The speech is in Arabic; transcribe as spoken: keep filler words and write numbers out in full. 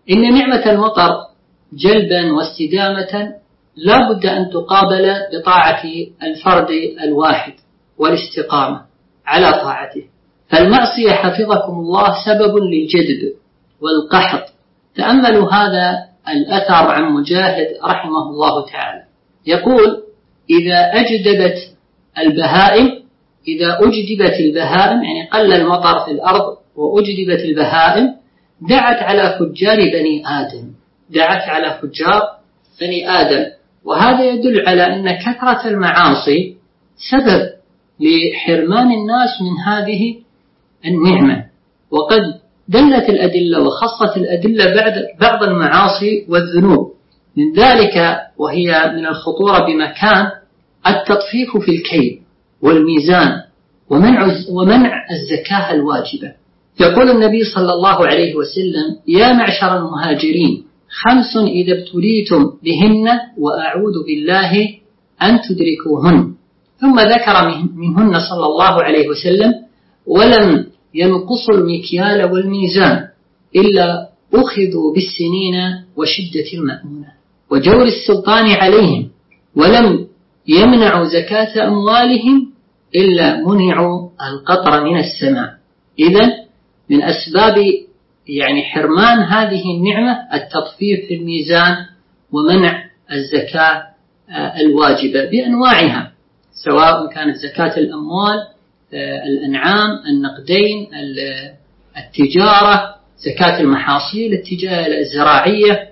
إن نعمة المطر جلبا واستدامة لا بد أن تقابل بطاعة الفرد الواحد والاستقامة على طاعته. فالمعصية حفظكم الله سبب للجدب والقحط. تأملوا هذا الأثر عن مجاهد رحمه الله تعالى، يقول: إذا أجدبت البهائم إذا أجدبت البهائم يعني قل المطر في الأرض وأجدبت البهائم دعت على فجار بني آدم دعت على فجار بني آدم. وهذا يدل على أن كثرة المعاصي سبب لحرمان الناس من هذه النعمة. وقد دلت الأدلة وخصت الأدلة بعد بعض المعاصي والذنوب، من ذلك وهي من الخطورة بمكان التطفيف في الكيل والميزان ومنع ومنع الزكاة الواجبة. يقول النبي صلى الله عليه وسلم: يا معشر المهاجرين خمس إذا ابتليتم بهن وأعوذ بالله أن تدركوهن. ثم ذكر منهن صلى الله عليه وسلم: ولم ينقصوا المكيال والميزان إلا أخذوا بالسنين وشدة المأمونة وجور السلطان عليهم، ولم يمنعوا زكاة أموالهم إلا منعوا القطر من السماء. إذن من أسباب يعني حرمان هذه النعمة التطفيف في الميزان ومنع الزكاة الواجبة بأنواعها، سواء كانت زكاة الأموال، الأنعام، النقدين، التجارة، زكاة المحاصيل الزراعية،